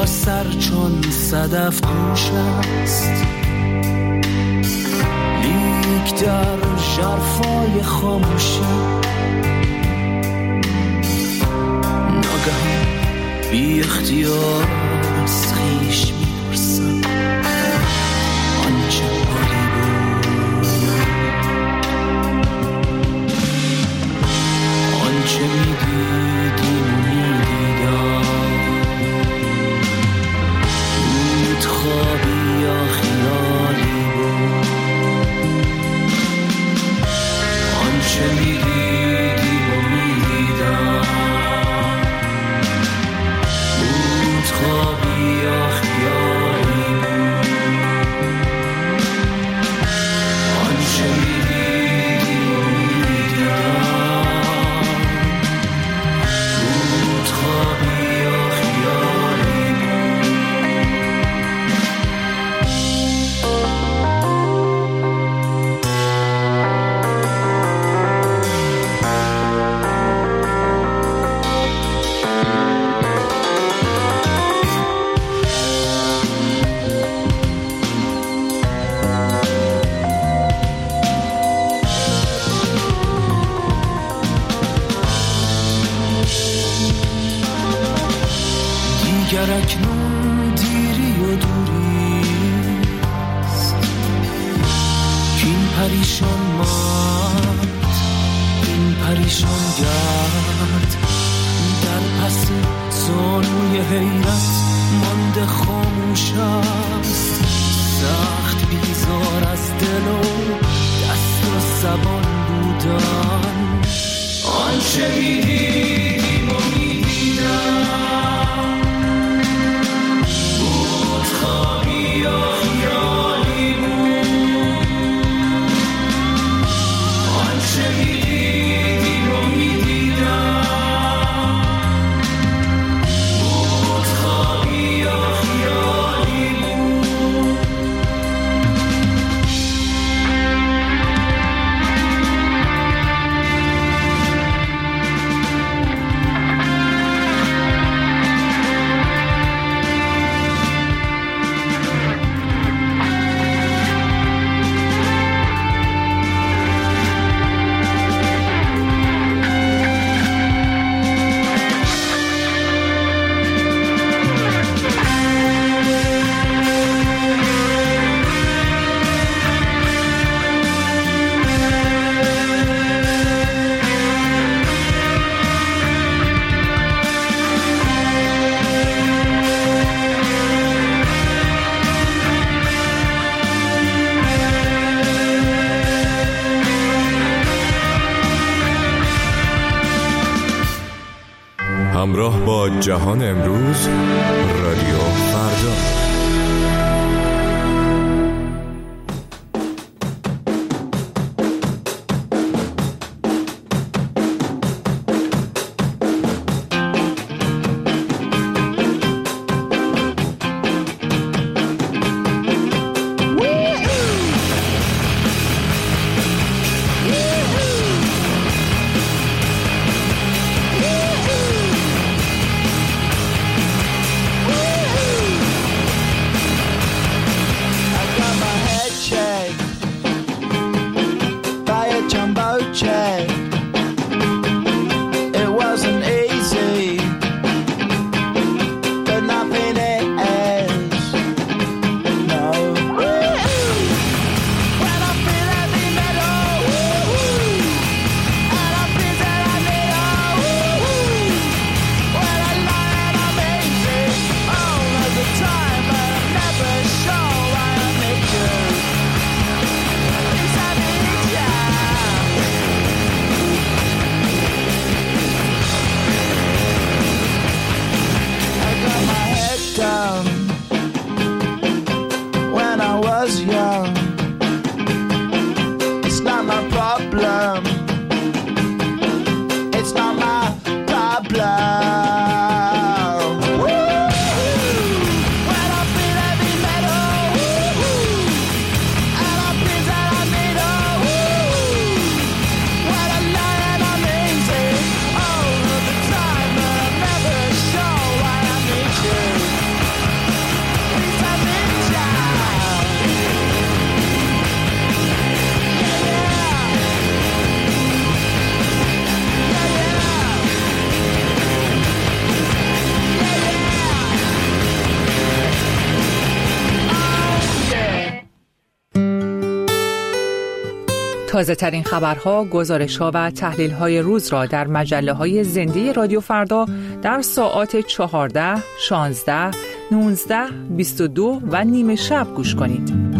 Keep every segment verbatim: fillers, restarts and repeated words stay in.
با سر چون صدف دوش است، لیک در ژرفای خاموشی ناگهان بی اختیار از خویش می‌پرسم آنچه حالی بود، آنچه می‌دیدیم و می‌دیدم بود خوابی یا خیالی بود، آنچه می‌دیدیم و می‌دیدم بود خوابی یا خیالی بود، آنچه می‌دیدیم و می‌دیدم بود خوابی یا خیالی بود. دیگر اکنون دیری و دوریست کین پریشان ماند، این پریشان گرد در پس زانوی حیرت مانده خاموش است، سخت بیزار از دل و دست و زبان بودن، آنچه میدیدیم و میدیدم بود خوابی یا خیالی بود، آنچه میدیدیم و میدیدم بود خوابی یا خیالی بود. همراه با جهان امروز، رادیو فردا. تازه ترین خبرها، گزارش‌ها و تحلیل‌های روز را در مجله‌های زنده رادیو فردا در ساعات چهارده، شانزده، نوزده، بیست و دو و نیمه شب گوش کنید.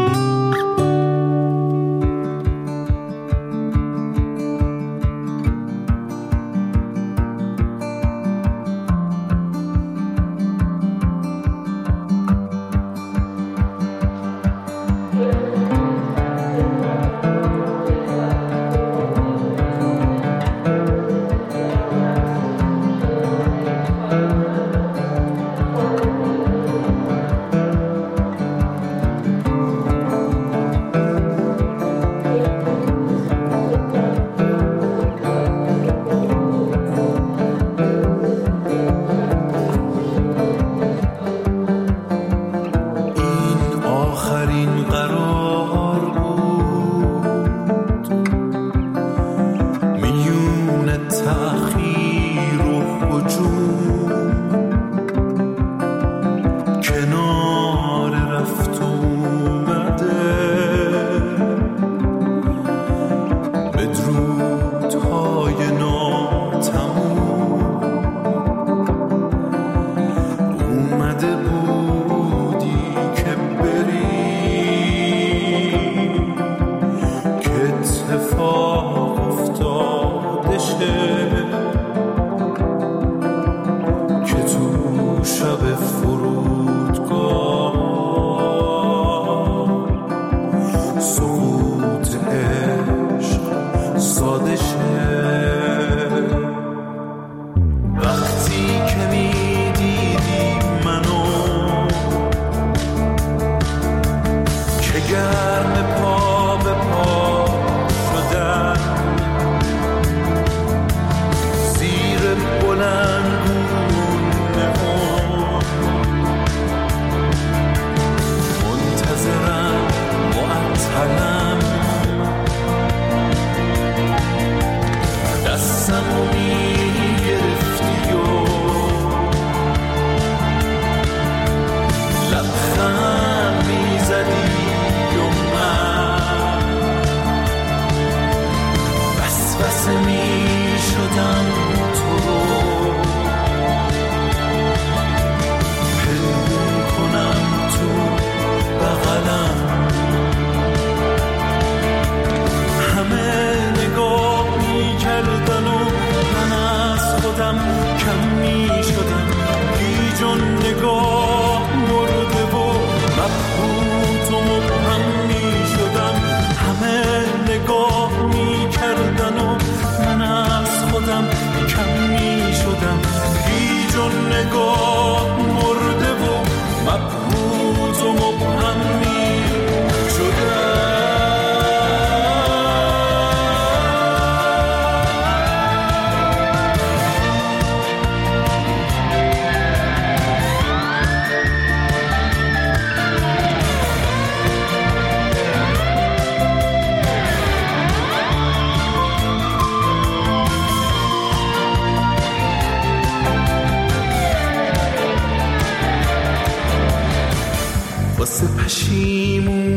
پشیمون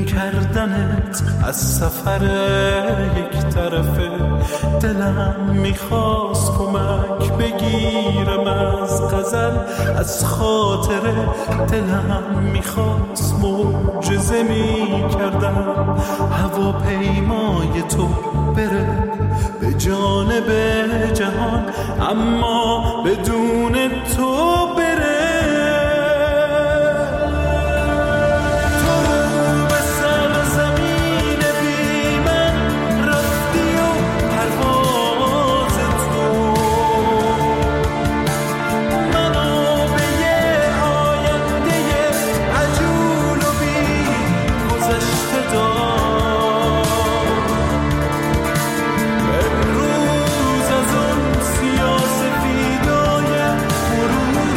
کردنت از سفر یک طرفه، دلم میخواست کمک بگیرم از غزل، از خاطره دلم میخواست معجزه میکردم، هواپیمای تو بره به جانب جهان، اما بدون تو بره. امروز از اون سیاسفیدای مرور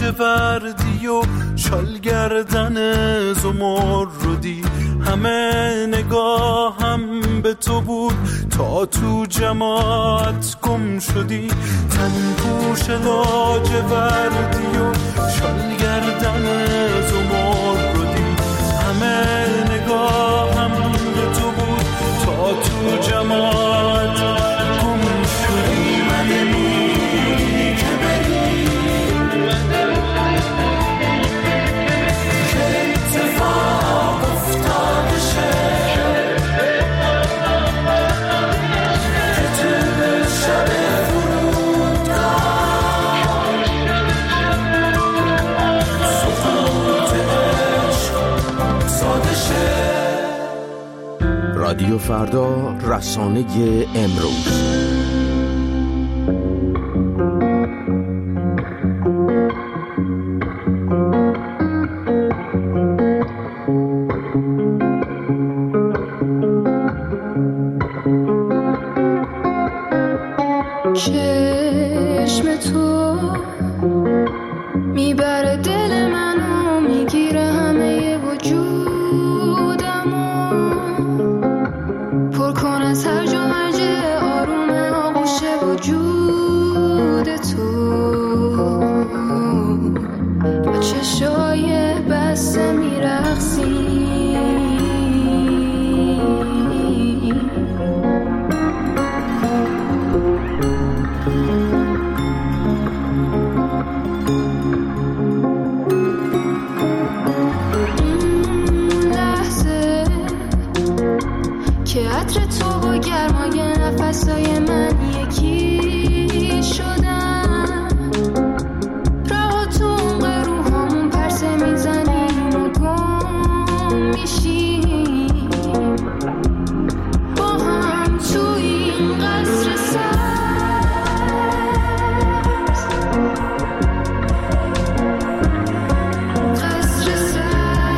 لاجوردی و شال گردن زمردی، همه نگاهم به تو بود تا تو جماعت گم شدی. تن پوش لاجوردی و شال گردن زمردی، همه نگاهم به تو بود تا تو جماعت گم شدی. منی که بری که اتفاق افتاده شه، که تو شب فرودگاه سقوط عشق ساده شه. رادیو فردا، رسانه امروز. چشم تو میبره دل منو، میگیره همه وجودمو، پر کن از هر جا مرج آروم آغوش وجود تو. با چشای بسته میرقصی، عطر تو با گرمای نفسای من یکی شدن. رها تو اون روحامون پرسه میزنیم و گم میشیم با هم تو این قصر سبز. قصر سبز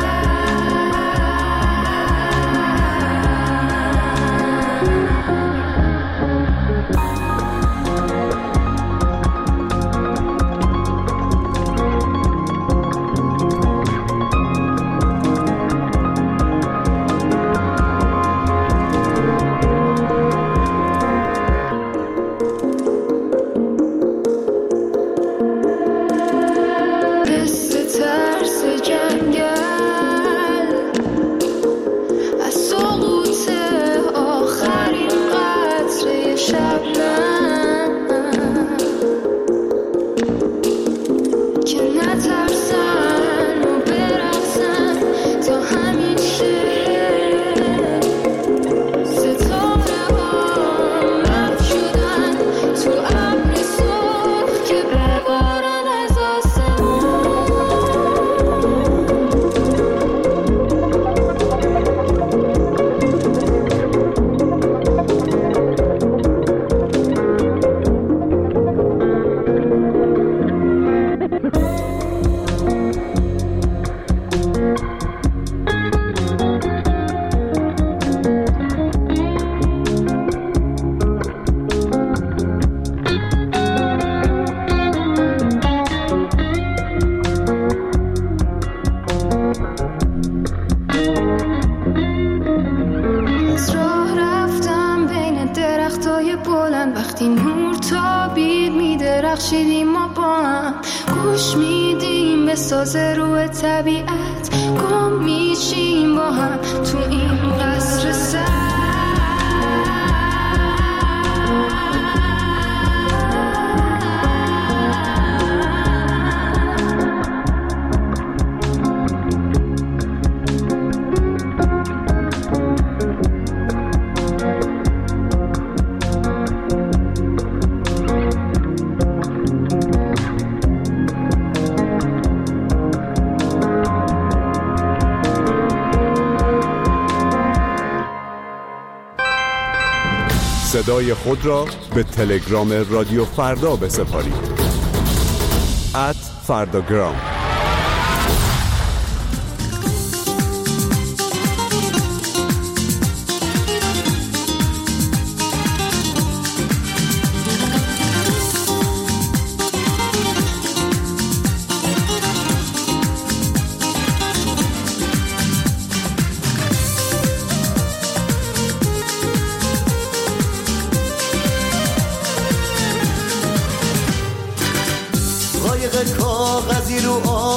ساز روی طبیعت گم میشیم با هم تو این قصر سبز. صدای خود را به تلگرام رادیو فردا بسپارید. ات فرداگرام.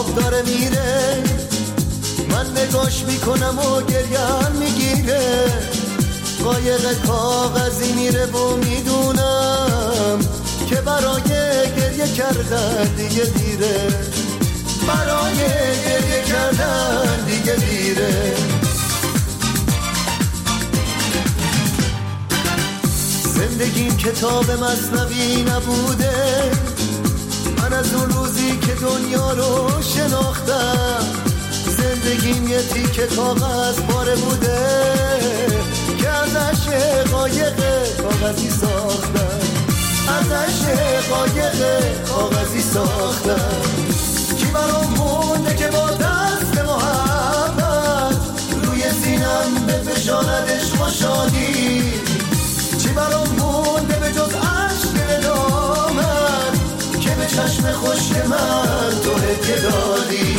آب داره میره، من نگاش میکنم و گریم میگیره. قایق کاغذی میره و میدونم که برای گریه کردن دیگه دیره، برای گریه کردن دیگه دیره. زندگیم کتاب مثنوی نبوده، من از اون روزی که دنیا رو شناختم. زندگیم یه تیکه کاغذ پاره بوده که ازش قایق کاغذی ساختم، ازش قایق کاغذی ساختم. کی برام مونده که با دست محبت روی سینم بفشاند عشق و شادی؟ چی برام مونده به جز عشق ندامت که به چشم خشک من تو هدیه دادی؟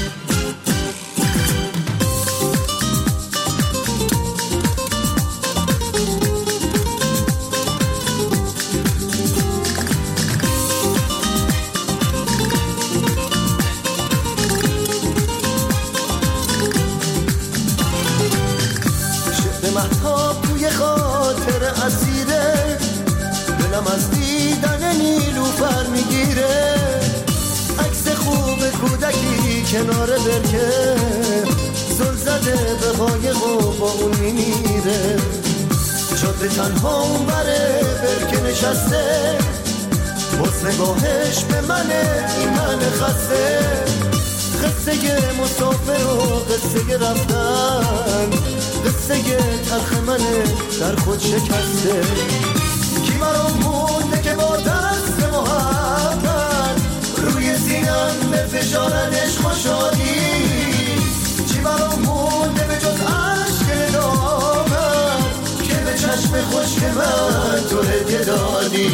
مهتاب توی خاطر اسیره، دلم از دیدن نیلوفر میگیره. عکس خوب کودکی کنار برکه، زل زده به قایق و با اون میمیره. جاده تنها اون بره برکه نشسته، باز نگاهش به منه این من خسته. قصه مسافر و قصه رفتن، قصه تلخ منه در خود شکسته. کی برام مونده که با دست محبت روی سینم بفشارد عشق و شادی؟ چی برام مونده به جز عشق ندامت که به چشم خشک من تو هدیه دادی؟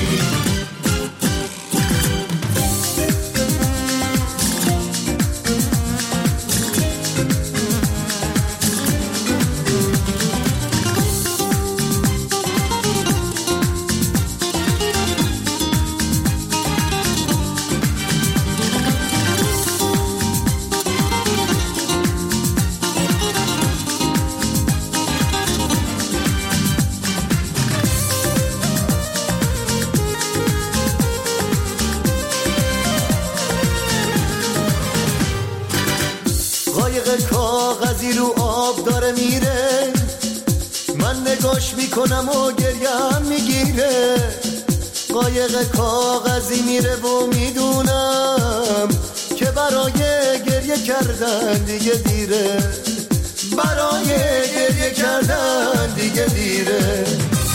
کاغذی رو آب داره میره، من نگاش میکنم و گریم میگیره. قایق کاغذی میره و میدونم که برای گریه کردن دیگه دیره، برای گریه کردن دیگه دیره.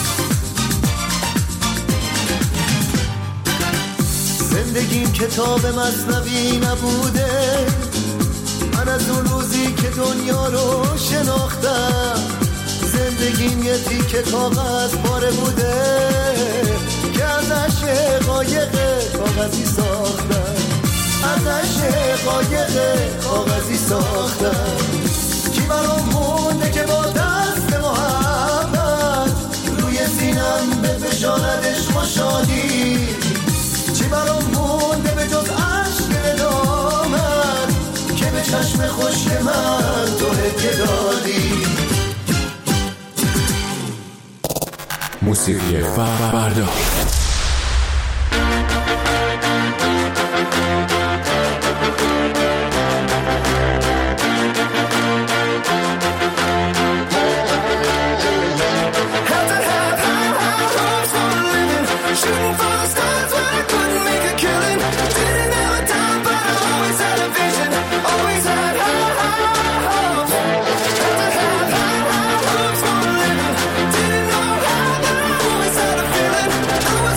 زندگیم کتاب مثنوی نبوده، من از اون روزی که دنیا رو شناختم. زندگیم یه تیکه کاغذ پاره بوده که ازش قایق کاغذی ساختم، ازش قایق کاغذی ساختم. کی برام مونده که با دست محبت روی سینم بفشاند عشق و شادی؟ چی برام مونده به جز عشق ندامت که به چشم خشک من تو هدیه دادی؟ موسیقی فردا. I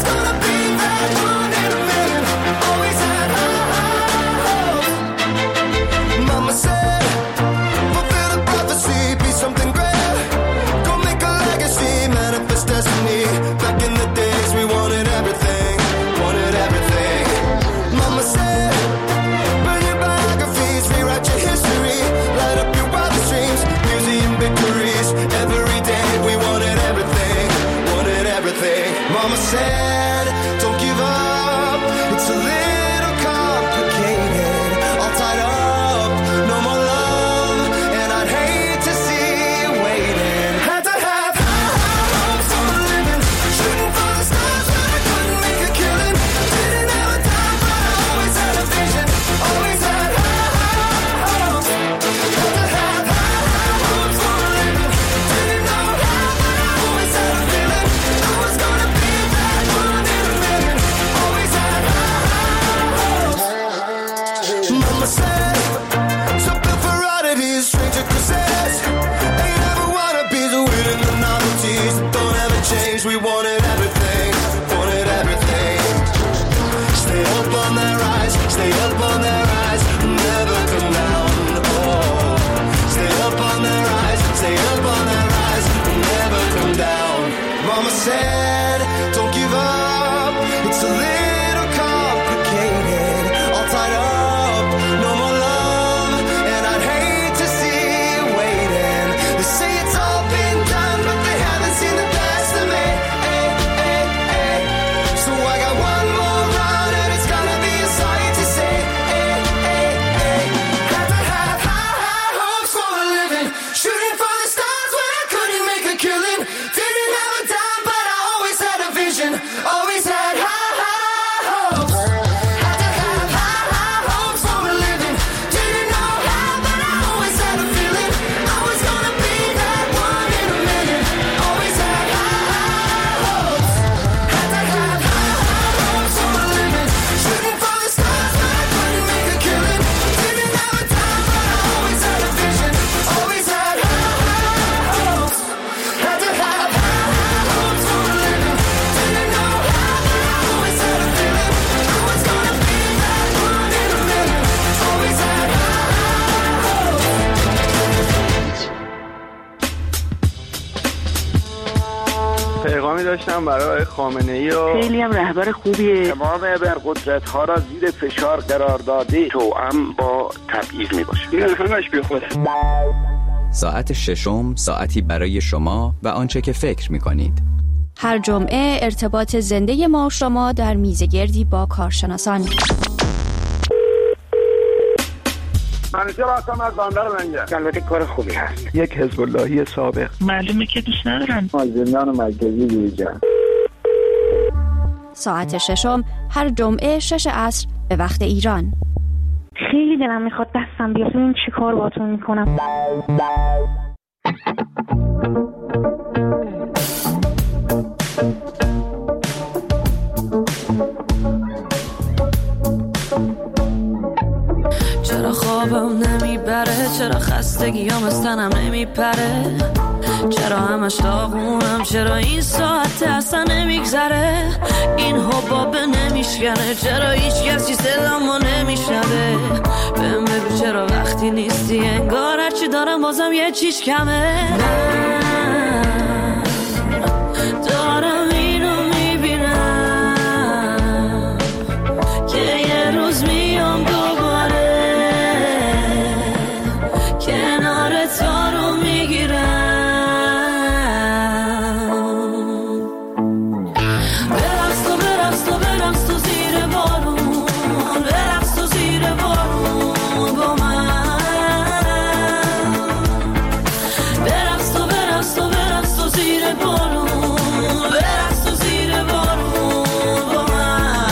a stranger could says ain't never wanna be the winning the novelties that don't ever change. We wanted everything, wanted everything. Stay up on that rise, stay up on that rise, never come down. Oh, stay up on that rise, stay up on that rise, never come down. Mama said, don't give up. It's a little complicated, all tied up, no more love, and I'd hate to see you waiting. They say it's all been done, but they haven't seen the best of me. Hey, hey, hey. So I got one more run, and it's gonna be a sight to see. Hey, hey, hey. Had to have high, high hopes for a living, shooting for the stars when I couldn't make a killing. Didn't have a dime, but I always had a vision, always had high, high hopes. Had to have high, high hopes for a living. Didn't know how, but I always had a feeling I was gonna be that one in a million. Always had high, high hopes. Had to have high, high hopes for a living. Shooting for the stars, but I couldn't make a killing. Didn't have a time, but I always had a vision. Always had high, high hopes. Had to have high, high hopes for a living. Didn't know how, but I always had a feeling I was gonna be that one in a million. Always had high, پیغامی داشتم برای خامنه‌ای و خیلی هم رهبر خوبیه. تمام ابرقدرت‌ها را زیر فشار قرار داده، توأم با تبعیض میباشه. این همش بیخوده. ساعت ششم، ساعتی برای شما و آنچه که فکر می‌کنید. هر جمعه ارتباط زنده ما و شما در میزگردی با کارشناسان. منیجر هستم از بندر منجر. البته کار خوبی هست. یک حزب اللهی سابق. معلومه که دوست ندارم. از زندان مرکزی بیرون. ساعت ششم هر جمعه شش عصر به وقت ایران. خیلی دلم میخواد دستم بیاد. این چی کار باتون میکنم؟ چرا خوابم نمیبره، چرا خستگیام از تنم نمیپره، چرا همش داغونم، چرا این ساعت اصلا نمیگذره، این حباب نمیشکنه، چرا هیچ کسی صدامو نمیشنوه، بهم بگو چرا وقتی نیستی انگار هرچی دارم بازم یه چیز کمه. من دارم اینو میبینم که یه روز میام دوباره کنار تو رو میگیرم. برقص تو برقص تو برقص تو زیر بارون، برقص تو زیر بارون با من، برقص تو برقص تو برقص تو زیر بارون، برقص تو زیر بارون با من.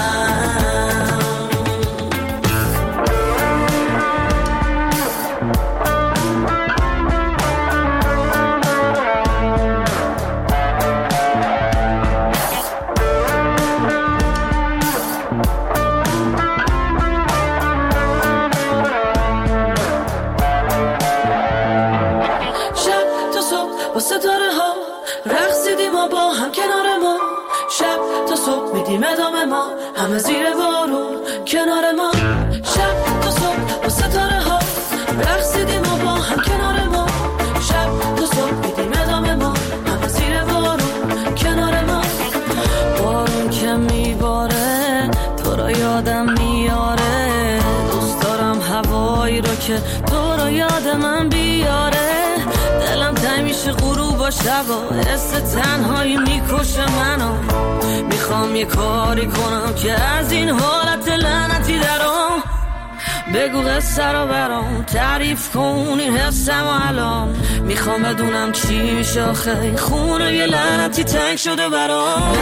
شب تا صبح با ستاره ها رقصیدیم ما با هم کنار ما، شب تا صبح میدیم ادامه ما همه زیر بارون کنار ما، شب تا صبح با ستاره ها رقصیدیم ما با هم کنار ما، شب تا صبح میدیم ادامه ما همه زیر بارون کنار ما. بارون که میباره تو را یادم میاره، دوست دارم هوایی رو که تو را یاد من بیاره، دلم تنگ میشه غروب و شبا، حس تنهایی میکشه منو، میخوام یه کاری کنم که از این حالت لعنتی درام، بگو قصه رو برام تعریف کن این حسم و الان، میخوام بدونم چی میشه آخه خونه یه لعنتی تنگ شده برام.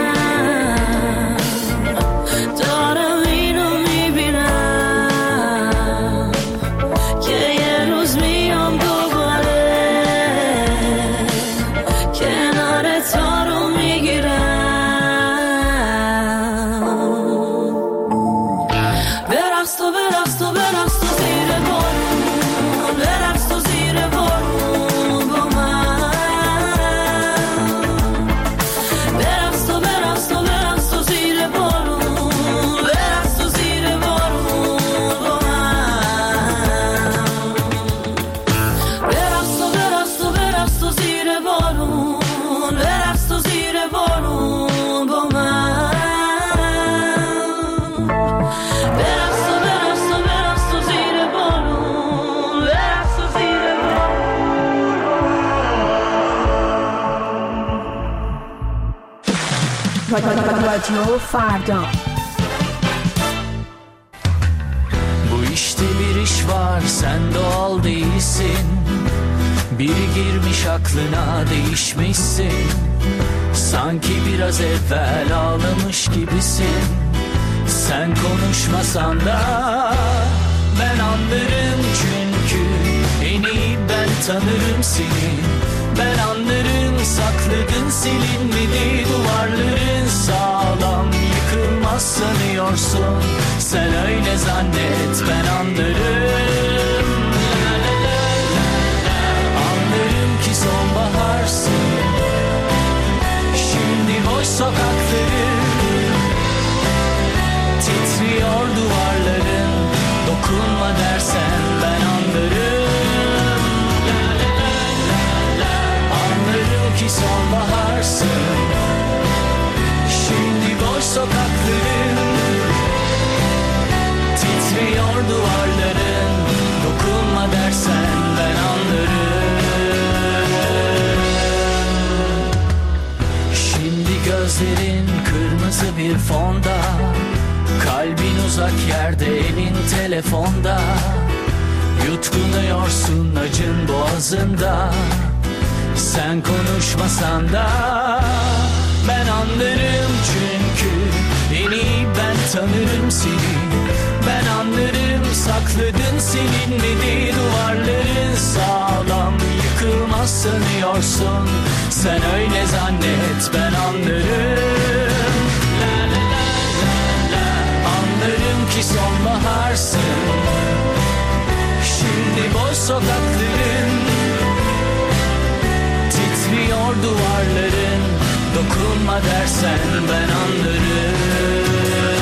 دارم اینو میبینم که یه روز میام دوباره کنار تو رو میگیرم. برقص تو برقص تو برقص تو زیر بارون، برقص تو رادیو فردا. Bu işte bir iş var, sen doğal değilsin. Biri girmiş aklına, değişmişsin. Sanki biraz evvel ağlamış gibisin. Sen konuşmasan da ben anlarım, çünkü en iyi ben tanırım seni. Ben anlarım, sakladın silinmedi duvarların, sağlam yıkılmaz sanıyorsun. Sen öyle zannet, ben anlarım. La la la la la. Anlarım ki sonbaharsın. Şimdi boş sokakları, titriyor duvarların. Dokunma dersen ben anlarım. La la la la la. Anlarım ki sonbaharsın. Şimdi boş sokakların, titriyor duvarların. Dokunma dersen ben anlarım. Şimdi gözlerin kırmızı bir fonda, kalbin uzak yerde, elin telefonda. Yutkunuyorsun acın boğazında. Sen konuşmasan da ben anlarım, çünkü en iyi ben tanırım seni. Ben anlarım, sakladın silinmedi duvarların, sağlam yıkılmaz sanıyorsun. Sen öyle zannet, ben anlarım. La la la la la. Anlarım ki sonbaharsın. Şimdi boş sokakların, titriyor duvarların. Dokunma dersen ben anlarım.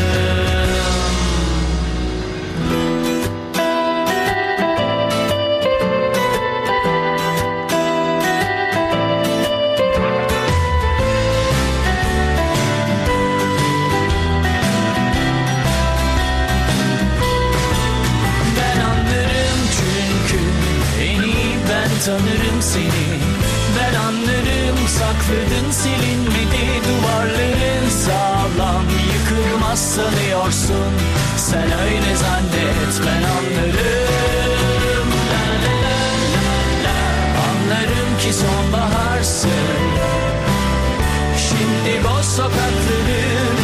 Ben anlarım, çünkü en iyi ben tanırım seni. Ben anlarım, sakladın silinmedi duvarların, sağlam yıkılmaz sanıyorsun. Sen öyle zannet, ben anlarım. La la la la la. Anlarım ki sonbaharsın. Şimdi boş sokakların,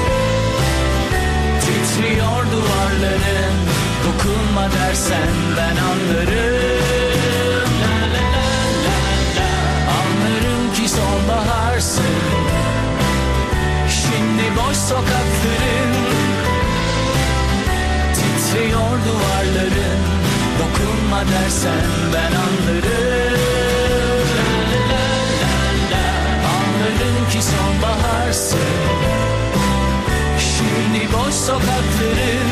titriyor duvarların. Dokunma dersen ben anlarım. La la la la la. Anlarım ki sonbaharsın. Şimdi boş sokakların, titriyor duvarların. Dokunma dersen ben anlarım. La la la la la. Anlarım ki sonbaharsın. Şimdi boş sokakların,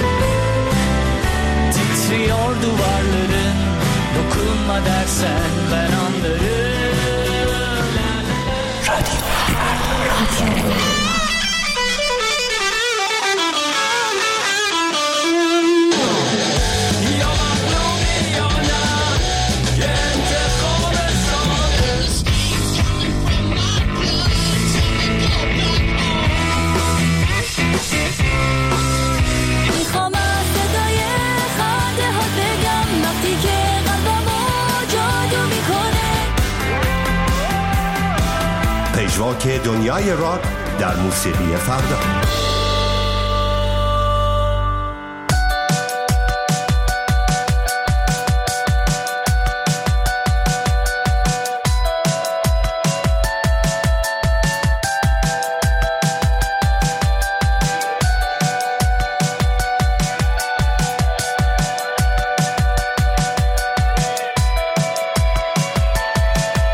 titriyor duvarların. Dokunma dersen ben anlarım. Radyo. Radyo. پژواک دنیای راک در موسیقی فردا.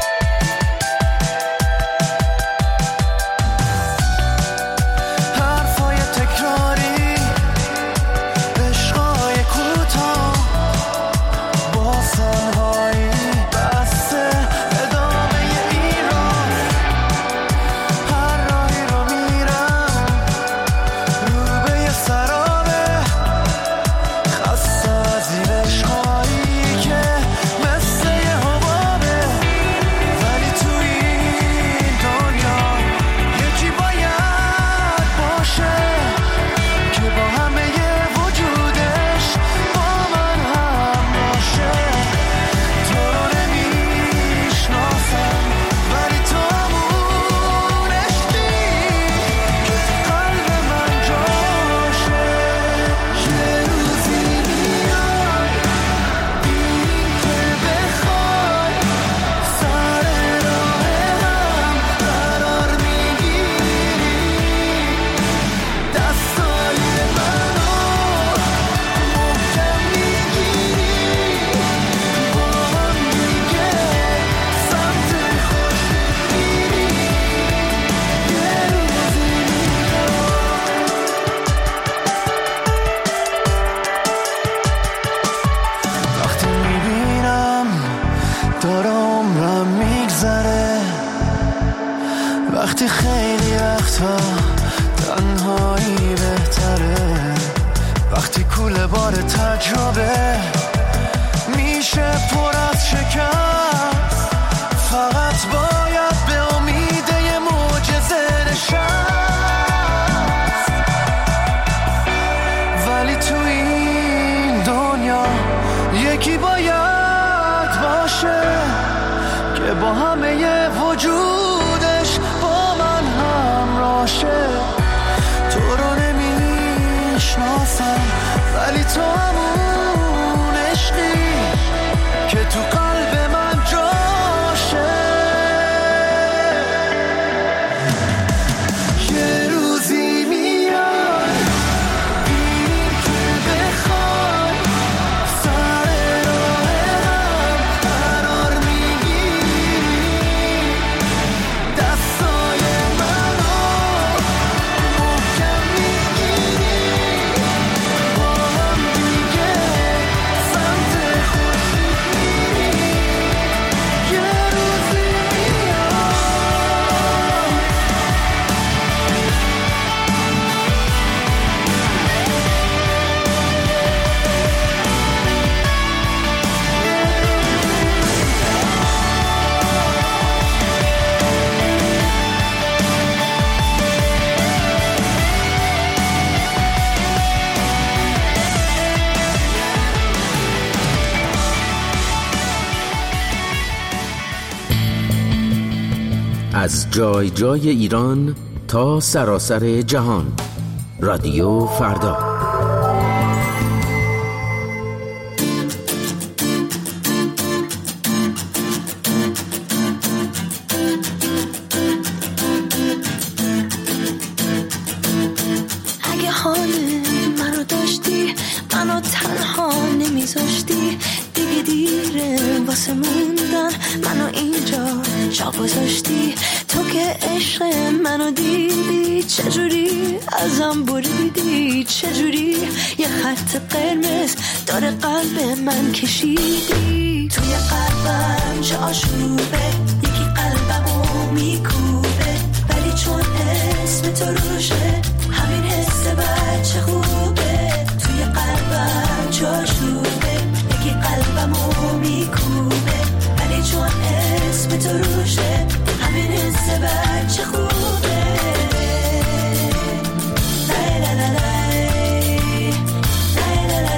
حرف تا تنهایی بهتره وقتی کوله بار تجربه میشه پر از شکست فقط باید به امید یه معجزه نشست ولی تو این دنیا یکی باید باشه که با همه ی وجودش با من همراشه تو رو نمیشناسم ولی تو همون عشقی که تو قلب من جاشه یه روزی میاد ببینیم که بخوای سر راه هم قرار میگیری دستای منو محکم میگیری با هم دیگه سمت خورشید میریم یه روزی میاد از جای جای ایران تا سراسر جهان رادیو فردا. اگه حال منو داشتی منو تنها نمیذاشتی دیگه دیره واسه موندن منو اینجا جا گذاشتی تو که عشق منو دیدی چجوری ازم بریدی چجوری یه خط قرمز داره قلب من کشیدی توی قلبم جاشوبه یکی قلبمو میکوبه ولی چون اسم تو روشه همین حس بچه خوبه توی قلبم جاشوبه یکی قلبمو میکوبه ولی چون اسم تو روشه همین حس بچه خوبه لای لای لای لای لای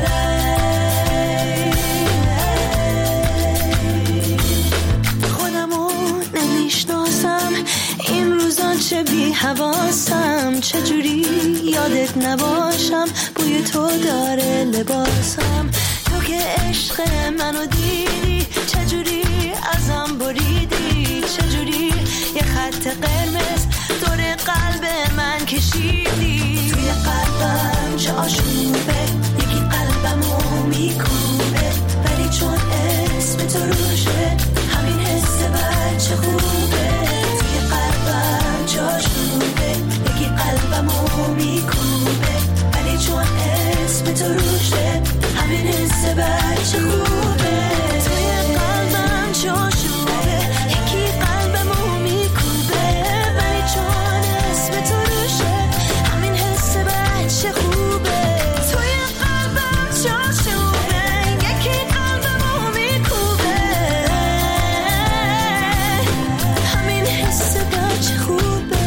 لای. خودمو نمیشناسم این روزا چه بی حواسم چجوری یادت نباشم بوی تو داره لباسم تو که عشق منو دیدی چجوری ازم بریدی چجوری یه خط قرمز دور قلب من کشیدی توی قلبم جاشوبه یکی قلبمو میکوبه ولی چون اسم تو روشه همین حس بچه خوبه توی قلبم جاشوبه یکی قلبمو میکوبه ولی چون اسم تو روشه همین حس بچه خوبه توی قلبم جاشوبه یکی قلبمو میکوبه ولی چون اسم تو روشه همین حس بچه خوبه توی قلبم جاشوبه یکی قلبمو میکوبه همین حس بچه خوبه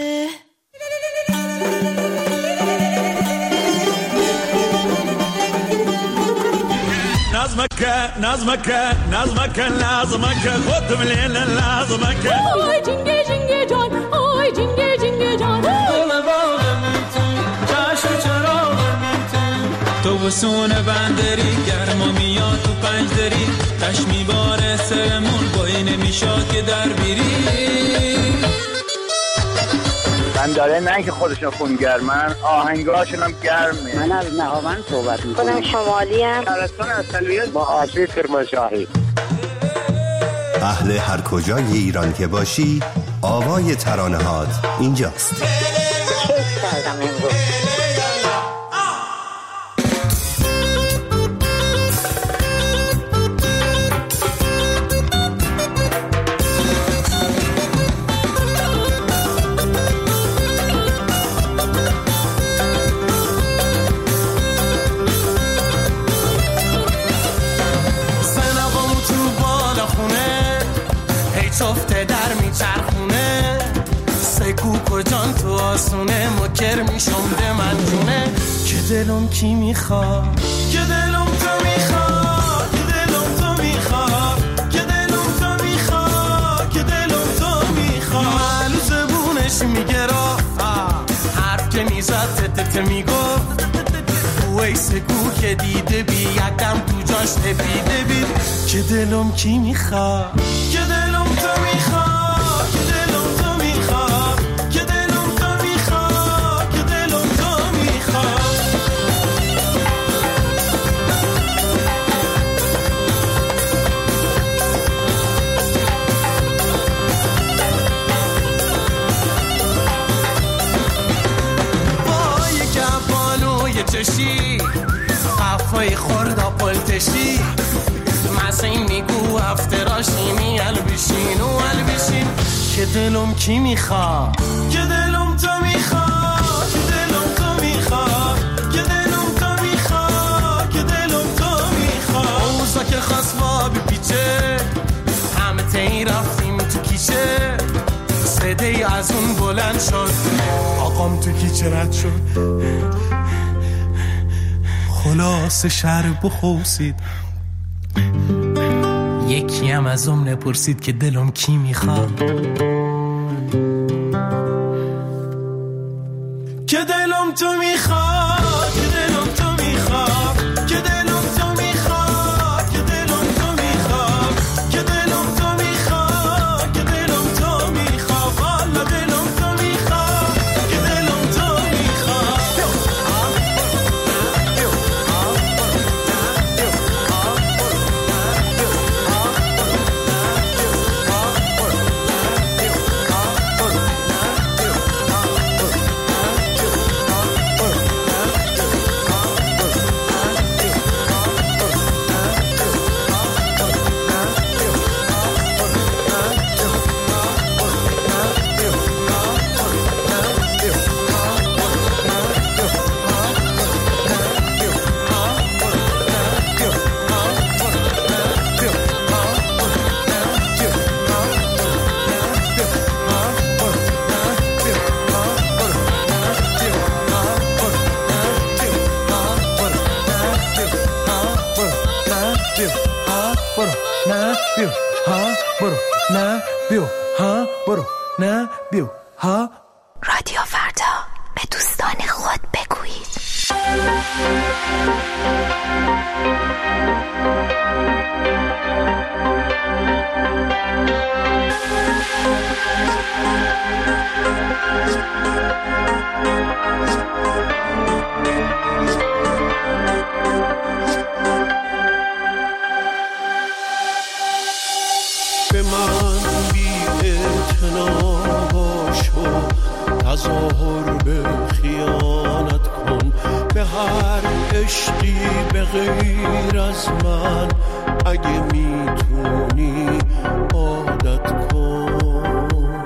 نظمك نظمك نظمك لازمك خد من لازمك آی جنگه جنگه جان آی جنگه جنگه جان گل باغم تو جشن چراغم تو تو بسون بندری گرما میاد تو پنج دری تش میباره سرمون بایی نمیشاد که در بیری بنداره نه که خودشون خونگرمن آهنگاشون هم گرمه. من از نهاوند صحبت میکنم. خودم شمالی هم شهرستان اصلیت با آسیب کرمانشاهی. اهل هر کجای ایران که باشی آوای ترانه‌هات اینجاست. کیف کردم امروز. سفته در میچرخونه سگو کجان تو آسونه مکر میشم من جونه که دلم کی میخواد که دلم تو میخواد که دلم تو میخواد که دلم تو میخواد که دلم تو میخواد معلو زبونش میگه را حرف که میزد تتت میگفت وی سگو که دیده بی یکم تو جاش تپیده بید که دلم کی میخواد که دلم تو میخواد که دلم تو میخواد که دلم تو میخواد که دلم تو میخواد وای که بالوی چشی قفای خوردا پلتشی مسین میگو افتراشینی البشین و البشین که دلم کی میخواد که دلم تو میخواد که دلم تو میخواد که دلم تو میخواد که دلم تو میخواد اوزا که خواست با بپیچه همه تایی رفتیم تو کیچه صدای از اون بلند شد آقام تو کیچه رد شد خلاص شهر بخوصید یکی هم از ام نپرسید که دلم کی میخواد که دلم تو میخواد که دلم تو میخواد که دلم تو میخواد که دلم تو میخواد که دلم تو میخواد که دلم تو میخواد والا دلم تو میخواد که دلم تو میخواد رادیو فردا به دوستان خود بگویید. به من بی اعتنا باش و تظاهر به خیانت کن به هر عشقی به غیر از من اگه میتونی عادت کن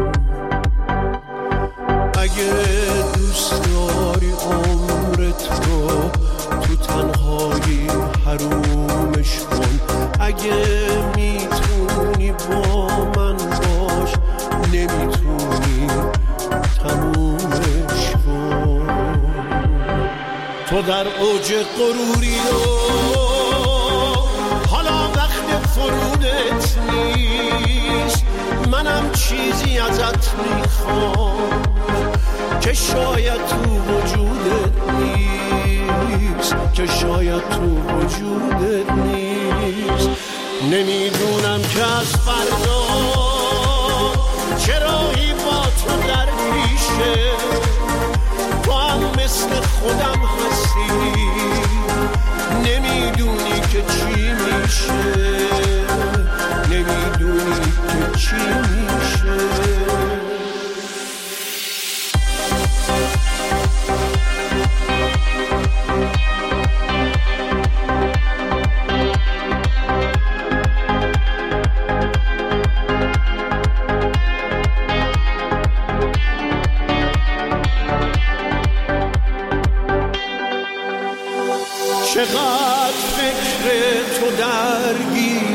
اگه دوست داری عمرت رو تو تنهایی حرومش کن اگه میتونی با من باش نمیتونی تمومش کن تو در اوج غروری و حالا وقت فرودت نیست منم چیزی ازت میخوام که شاید تو وجودت نیست که شاید تو وجودت نیست نمیدونم که از فردا چرایی با تو در پیشه تو هم مثل خودم هستی نمیدونی که چی میشه نمیدونی که چی میشه چقدر فکر تو درگیر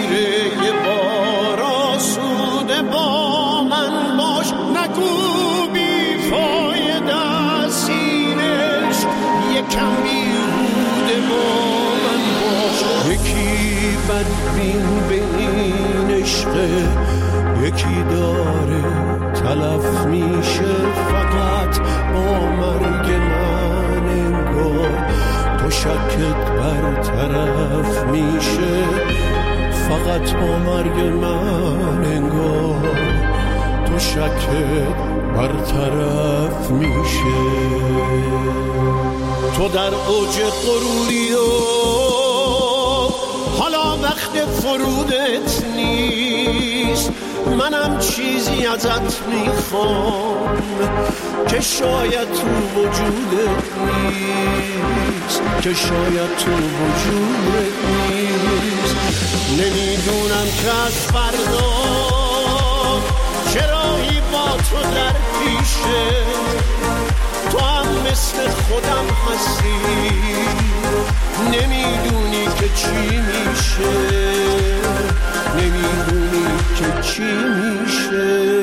عشق یکی داره تلف میشه، فقط با مرگ من انگار تو شکت برطرف میشه، فقط با مرگ من انگار تو شکت برطرف میشه. تو در اوج غروری و حالا وقت فرودت نیست، منم چیزی ازت میخوام که شاید تو وجودت نیست، که شاید تو وجودت نیست. نمیدونم که از فردا چرایی با تو در پیشه، تو هم مثل خودم هستی، نمیدونی که چی میشه، نمیدونی که چی میشه.